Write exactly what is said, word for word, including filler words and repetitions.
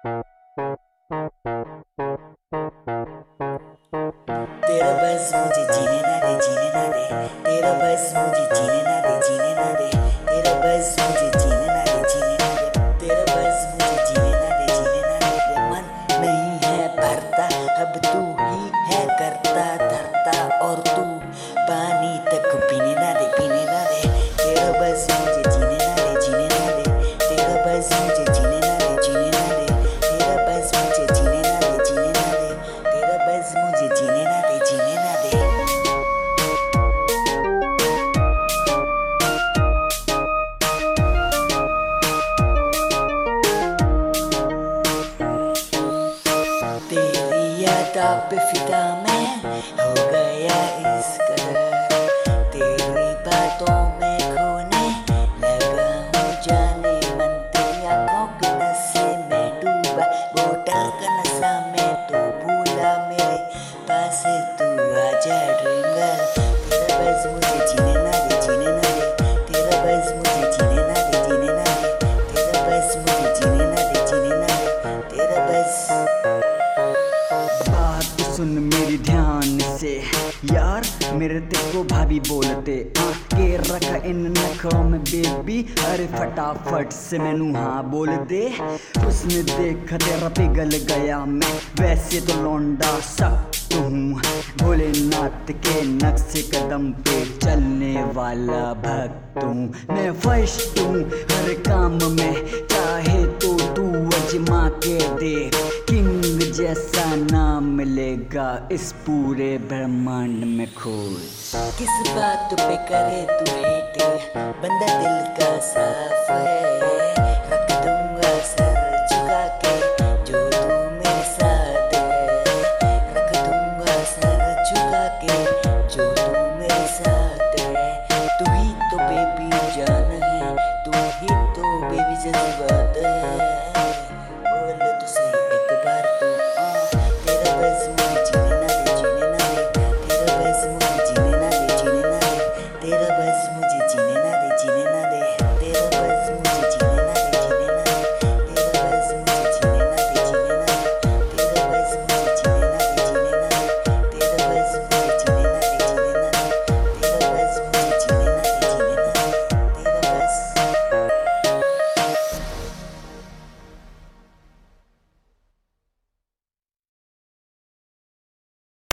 तेरा बस मुझे जीने ना दे, जीने ना दे। तेरा बस मुझे जीने ना दे, जीने ना दे। तेरा बस मुझे जीने ना दे, जीने ना दे। तेरा बस मुझे जीने ना दे, जीने ना दे। मन नहीं है भरता, अब तू ही है करता धरता, और तू पानी तक पीने ना दे, पीने ना दे। तेरा बस मुझे जीने ना दे, जीने ना दे। तेरा बस मुझे जीने ना दे, जीने ना दे। तेरा बस मुझे जीने ना दे, जीने ना दे। तेरा बस मुझे जीने ना दे, जीने ना दे। तेरी यादा पे फिदा मैं हो गया इस कदर, तेरी बातों में खोने लगा हूँ जाने मन। तेरी आँखों के नशे में डूबा, बोतल का नशा में तो भूला मेरे पास तू आजा ड्रिंगर। तेरा बस मुझे जीने ना दे, जीने ना दे। तेरा बस मुझे जीने ना दे, जीने ना दे। तेरा बस मुझे जीने ना दे, जीने ना दे। तेरा बस। बात सुन मेरी ध्यान से यार, मेरे तेको भाभी बोलते आके रखा इन नखों में बेबी। अरे फटाफट से मैनू हाँ बोल दे। उसने देखा तेरा पिघल गया मैं, वैसे तो लौंडा सख्त हूँ। भोलेनाथ के नक्शे कदम पे चलने वाला भक्त हूँ। मैं फर्स्ट हूँ हर काम में, चाहे तो तू अजमा के देख। किंग जैसा नाम मिलेगा इस पूरे ब्रह्मांड में खोज। किस बात पे करे तू हेट, बंदा दिल का साफ है। रख दूंगा सर झुका के जो तू मेरे साथ है। रख दूंगा सर झुका के जो तू मेरे साथ है। तू ही तो बेबी जान है, तू ही तो बेबी जज्बात है।